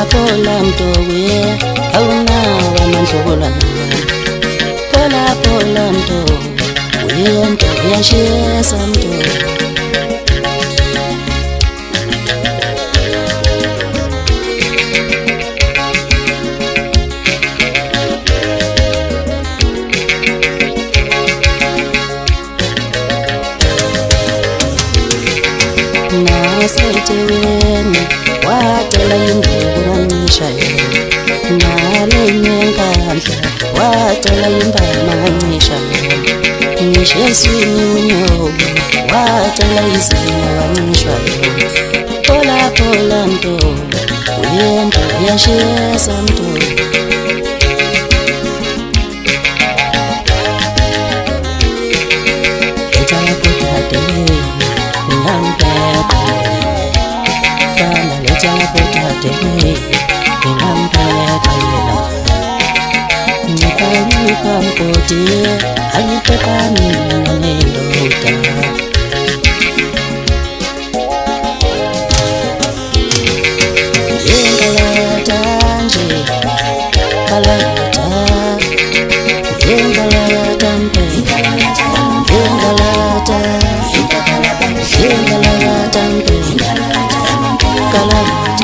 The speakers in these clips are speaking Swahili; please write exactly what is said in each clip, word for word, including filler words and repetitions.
pola mtowe awuna wamandlulana pola pola mto uyento yashesa mto Naseteweni watela imbukunishayo nalenyenkandla watela imbamanishayo nisheswini unyobo watela izinyawanishwayo pola pola mto uyento yashesa mto Kampoti alipekani nendota yengalata nje kalata yengalata mpe yengalata yengalata mpe kalata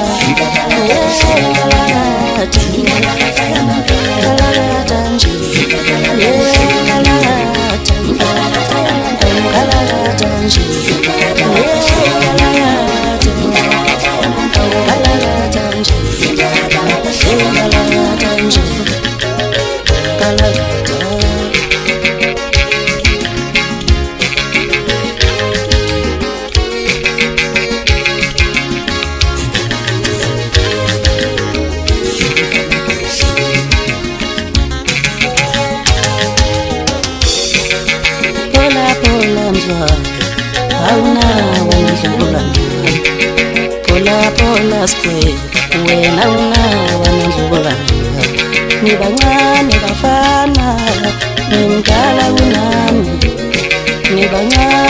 Auna wanazulana pola pola square wena una wanazulana ni banyane bafana ni mkala unami ni banyane